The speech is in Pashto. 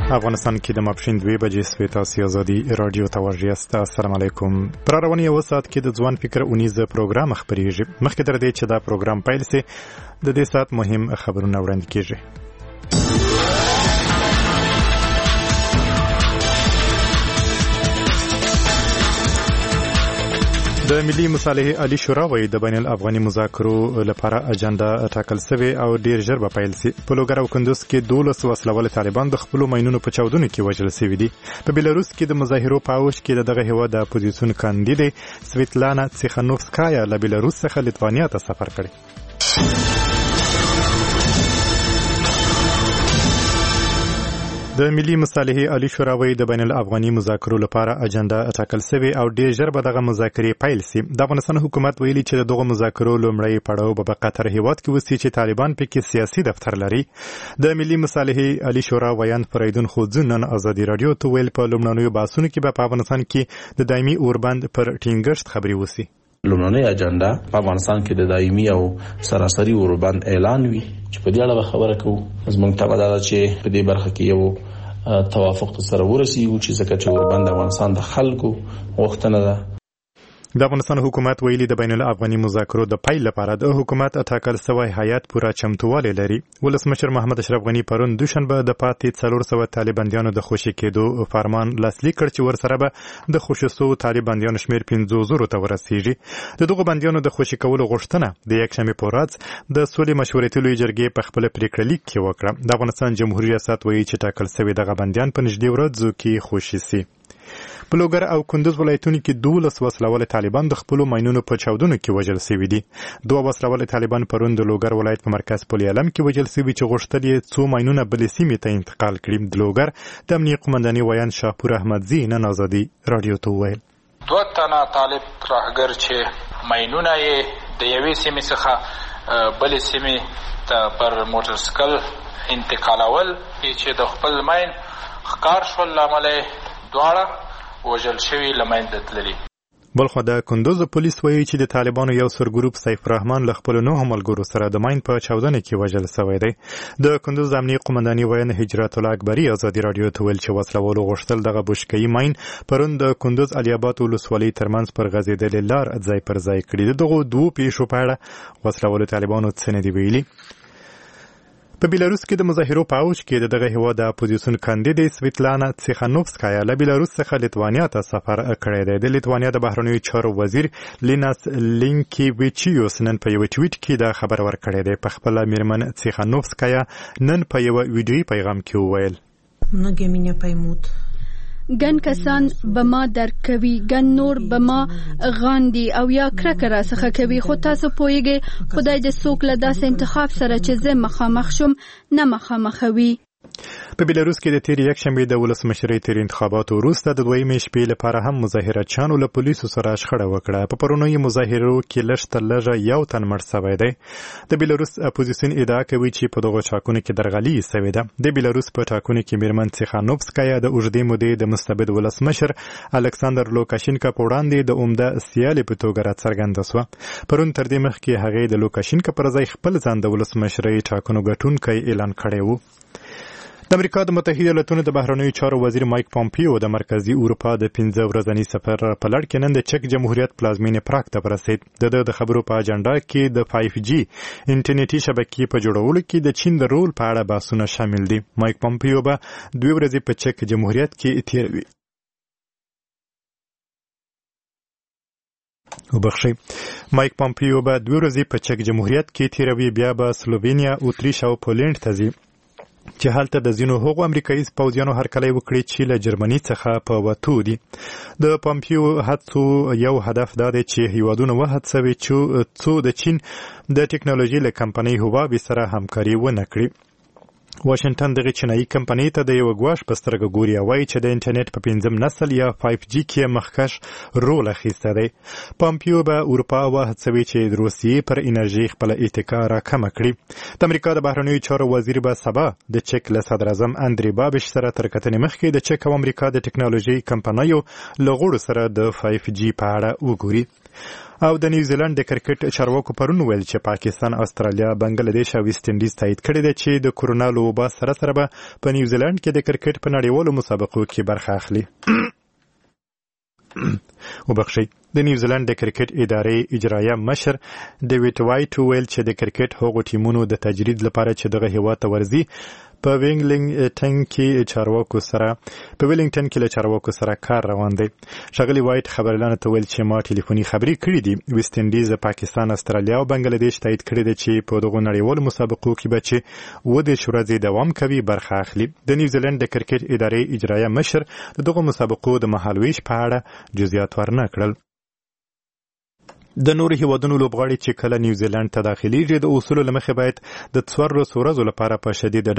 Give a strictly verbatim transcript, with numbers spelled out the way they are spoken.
افغانستان کې د ماپښین دوه بجې سوي تاسو ازادي رادیو ته ورجیاست. السلام علیکم. پر رواني یو ساعت کې د ځوان فکر اونیزه پروګرام خبرېږي. مخکې تر دې چې دا پروګرام پیل شي د دې ساعت مهم خبرونه وړاندې کیږي. د ملي مصالحې عالی شورا وایي د بین الافغاني مذاکرو لپاره اجنډا ټاکل شوې او ډیر ژر به پیل شي. په لوګر او کندوز کې دولس وسلوال طالبان د خپلو ماینونو په چاودنو کې وژل شوي دي. په بیلاروس کې د مظاهرو په اوج کې د دغه هیواد د اپوزیسیون کاندید سویتلانا تسیخانوفسکایا له بیلاروس څخه لیتوانیا ته سفر کړی. د ملي مصالحې عالی شورا وایي د بین الافغاني مذاکرو لپاره اجنډا ټاکل شوې او ډیر ژر به دغه مذاکرې پیل شي. د افغانستان حکومت ویلي چې دغه مذاکرو لومړی پړاو به په قطر هیواد کې وشي چې طالبان پکې سیاسي دفتر لري. د ملي مصالحې عالی شورا ویان فریدون خودزون نن ازادي رادیو ته ویل په لومړنیو بحثونو کې به په افغانستان کې د دایمي اوربند پر ټینګښت خبرې وشي. لومړنۍ اجنډا په افغانستان کې د دایمي او سراسري اوربند اعلان وی چې په دې اړه خبره کوو. زموږ ته دا چې په دې برخه کې یو توافق سره ورسیږو چې ځکه چې اوربند افغانستان د خلکو غوښتنه ده. د افغانستان حکومت ویلي د بین الافغاني مذاکرو د پیل لپاره د حکومت ټاکل شوی هیئت پوره چمتووالی لري. ولسمشر محمد اشرف غني پرون دوشنبه د پاتې څلور سوه طالباندیانو د خوشي کېدو فرمان لاسلیک کړ چې ورسره به د خوشي شوو طالباندیانو شمېر پنځوس زرو ته ورسیږي. د دغو بندیانو د خوشي کولو غوښتنه د یکشنبې په ورځ د سولې مشورتي لویې جرګې په خپل پریکړه لیک کې وکړه. د افغانستان جمهوریت ریاست وایي چې ټاکل شوي دغه بندیان په نږدې ورځو کې خوشي سي. په لوګر او کندوز ولایتونو کې دولس وسلوال طالبان د خپلو ماینونو په چاودنو کې وژل شوي دي. دوه وسلوال طالبان پرون د لوګر ولایت په مرکز پل علم کې وژل شوي چې غوښتل یې څو ماینونه بلې سیمې ته انتقال کړي. د لوګر د امنیې قومنداني ویان شاپور احمدزي نن ازادي رادیو ته وویل دوه تنه طالب راهګر چې ماینونه یې د یوې سیمې څخه بلې سیمې ته پر موټرسایکل انتقالول چې د خپل ماین ښکار شول له امله دواړه وژل شوي له منځه تللي. بلخوا د کندوز پولیس وایي چې د طالبانو یو سرګروپ سیف الرحمن له خپلو نهو ملګرو سره د ماین په چاودنه کې وژل شوی دی. د کندوز د امنیې قومنداني ویان هجرت الله اکبري ازادي رادیو ته ویل چې وسلوالو غوښتل دغه بشکهیي ماین پرون د کندوز الیاباد ولسوالۍ ترمنځ پر غځېدلې لار ځای پر ځای کړي. د دغو دوو پیښو په اړه وسلوالو طالبانو څه نه دي ویلي. په بیلاروس کې د مظاهرو په اوج کې د دغه هیواد د اپوزیسیون کاندید سویتلانا تسیخانوفسکایا له بیلاروس څخه لیتوانیا ته سفر کړی دی. د لیتوانیا د بهرنیو چارو وزیر لیناس لینکیویچیوس نن په یو ټویټ کې دا خبر ورکړی دی. په خپله میرمن تسیخانوفسکایا نن په یو ویډیویي پیغام کې وویل многие меня поймут. ګڼ کسان به ما درک کوي، ګڼ نور به ما غاندي او یا کرکه راڅخه کوي، خو تاسو پوهیږئ خدای د څوک له داسې انتخاب سره چې زه مخامخ شم نه مخامخوي. په بیلاروس کې د تېرې یکشنبې د ولسمشرۍ تېر انتخاباتو وروسته د دویمې شپې لپاره هم مظاهرچیانو له پولیسو سره شخړه وکړه. په پرونیو مظاهرو کې لږ تر لږه یو تن مړ سوی دی. د بیلاروس اپوزیسیون ادعا کوي چې په دغو ټاکنو کې درغلي سوې ده. د بیلاروس په ټاکنو کې میرمن تسیخانوفسکایا د اوږدې مودې د مستبد ولسمشر الکساندر لوکاشینکا په وړاندې د عمده سیالې په توګه راڅرګنده سوه. پرون تر دې مخکې هغې د لوکاشینکا پر ځای خپل ځان د ولسمشرۍ ټاکنو ګټونکی اعلان کړی و. د امریکا د متحده ایالاتونو د بهرنیو چارو وزیر مایک پامپیو د مرکزی اروپا د پنځه ورځني سفر په لړ کې نن د چک جمهوریت پلازمینې پراګ ته ورسېد. د د خبرو په اجنډا کې د فایف جی انټرنیټي شبکې په جوړولو کې د چین د رول په اړه بحثونه شامل دي. مایک پامپیو به دوه ورځې په چک جمهوریت کې تیروي. وبخښئ مایک پامپیو به دوه ورځې په چک جمهوریت کې تیروي، بیا به سلووینیا، اتریش او پولینډ ته ځي چې هلته د ځینو هغو امریکایي پوځیانو هرکلی وکړي چې له جرمني څخه په وتو دي. د پامپیو هڅو یو هدف دا دی چې هیوادونه وهڅوي چې څو د چین د ټکنالوژي له کمپنۍ هواوی سره همکاري ونه کړي. واشنگټن دغه چینایي کمپنۍ ته د یو ګواښ په سترګه ګوري او وایي چې د انټرنیټ په پنځم نسل یا فایف جی کې مخکښ رول اخیستی دی. پامپیو به اروپا وهڅوي چې د روسیې پر انرژي خپله اتکا راکمه کړي. د امریکا د بهرنیو چارو وزیر به سبا د چک له صدراعظم اندري بابش سره تر کتنې مخکې د چک او امریکا د ټکنالوژي کمپنیو له غړو سره د فایف جی په اړه وګوري. او د نیوزیلند د کرکټ چارواکو پرون ویل چې پاکستان، استرالیا، بنگلاديش او ویسټ انډیز تایید کړی دی چې د کورونا له وبا سره سره به په نیوزیلند کې د کرکټ په نړیوالو مسابقو کې برخه اخلي. وبخښئ. د نیوزیلند د کرکټ ادارې اجرایه مشر ډیوډ وایټ ویل چې د کرکټ هغو ټیمونو د تجرید لپاره چې دغه هیواد ته ورځي په ویلنګټن کې چارواکو سره په ویلنګټن کې له چارواکو سره کار روان دی. ښاغلي وایټ خبريالانو ته ویل چې ما ټلیفوني خبرې کړې دي. ویسټ انډیز، پاکستان، استرالیا او بنگلاديش تایید کړی دی چې په دغو نړیوالو مسابقو کې به چې اووه دېرش ورځې دوام کوي برخه اخلي. د نیوزیلند د کرکټ ادارې اجرایه مشر د دغو مسابقو د مهالویش په اړه جزئیات ورنه کړل. د نورو هیوادونو لوبغاړي چې کله نیوزیلند ته داخليږي د اصولو له مخې باید د څوارلسو ورځو لپاره په شدید